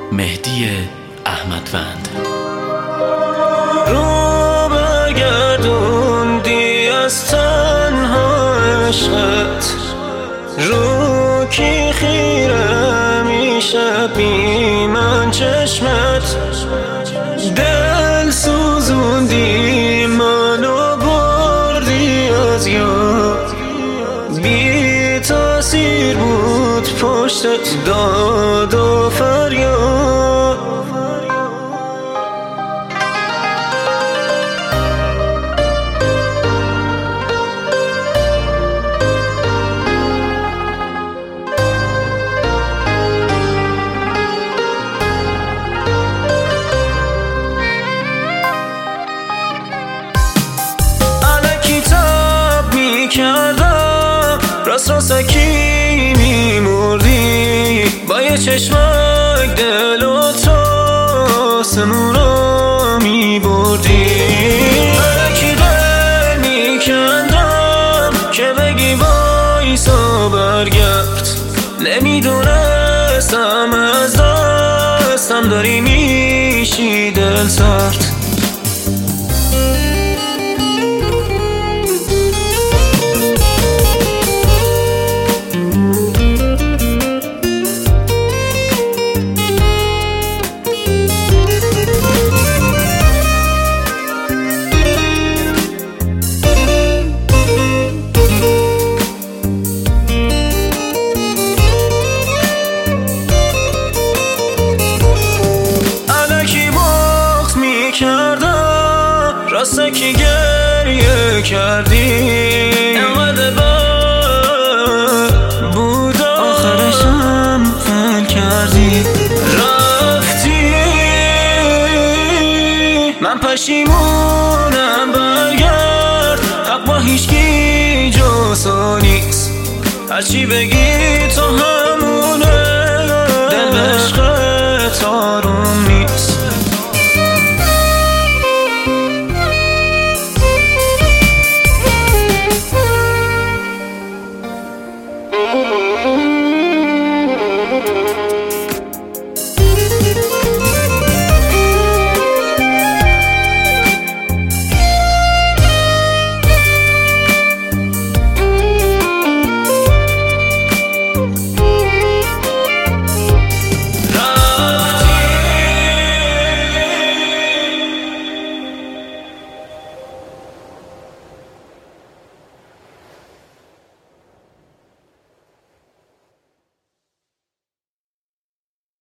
مهدی احمدوند. رو برگردوندی از تنها عشقت، رو کی خیره میشه بی من چشمت، دل سوزوندی منو بردی از یاد، بی تاثیر بود پشتت داد و فریاد. کردم راستکی میمردی، با یه چشمک دل و تو آسمون رو میبردی. الکی دل میکندم که بگی وایسا برگرد، نمیدونستم از دستم داری میشی دل سرد. راسته که گریه کردی، اینقدر بد بود آخرشم فل کردی. رفتی من پشیمونم، برگرد حق با هیچکی جزو نیست، هرچی بگی تو همونه، دل به عشقت آروم نیست.